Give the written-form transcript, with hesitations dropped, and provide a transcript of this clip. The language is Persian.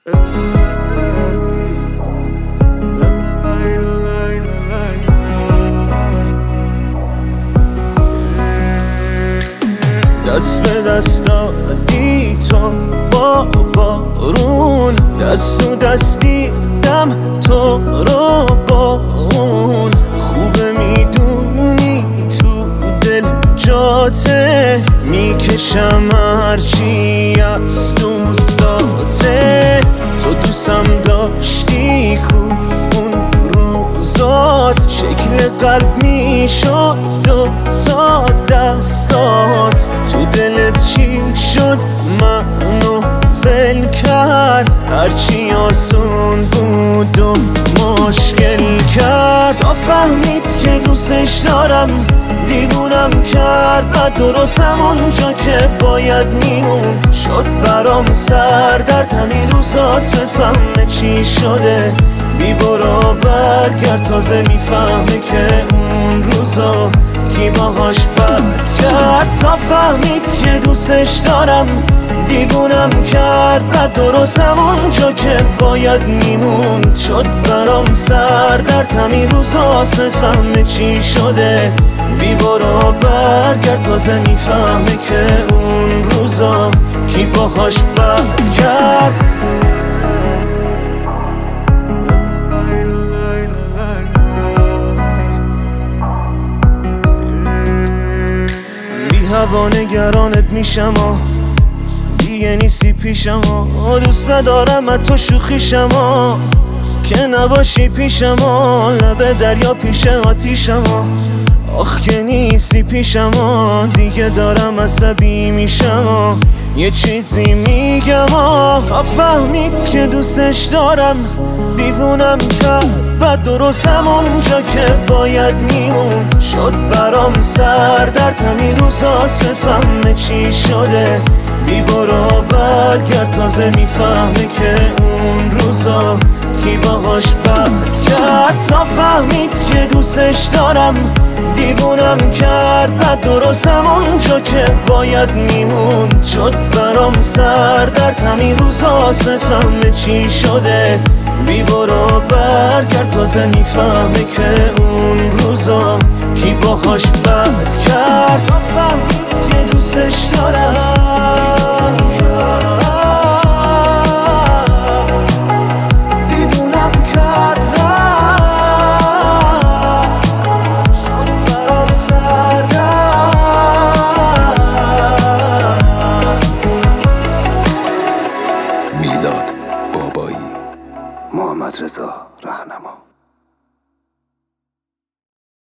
دست به دست دادی تو با بارون، دست و دست دیدم تو رو با اون. خوبه میدونی تو دل جاته، میکشم هرچی از دوستاته. تو دوستم داشتی کو اون روزات، شکل قلب میشد دو تا دستات. تو دلت چی شد منو ول کرد، هرچی آسون بود و مشکل کرد. تا فهمید که دوستش دارم دیوونم کرد، بعد درست همونجا که باید میمون شد برام سردرد. همین روزاست بفهمه چی شده، بی برو برگرد. تازه میفهمه که اون روزا کی باهاش بد کرد. تا فهمید که دوستش دارم دیوونم کرد، بعد درست همونجا که باید میموند شد برام سردرد. همین روزاست بفهمه چی شده، بی برو برگرد. تازه میفهمه که اون روزا کی باهاش بد کرد. هوا نگرانت میشم دیگه نیستی پیشم دوست ندارم از تو شوخیشم که نباشی پیشم لب دریا پیش آتیشم آخ که نیستی پیشم دیگه دارم عصبی میشم یه چیزی میگم تا فهمید که دوستش دارم دیوونم کرد، بعد درست همونجا که باید میمون شد برام سردرد. همین روزاست بفهمه چی شده، بی برو برگرد. تازه میفهمه که اون روزا کی باهاش بد کرد. تا فهمید که دوستش دارم دیوونم کرد، بعد درست همونجا که باید میموند شد برام سردرد. همین روزاست بفهمه چی شده، بی برو برگرد. تازه میفهمه که اون روزا کی باهاش بد کرد. تا فهمید که دوستش دارم دیوونم کرد، شد برام سردرد. میلاد بابایی، محمد رضا رهنما.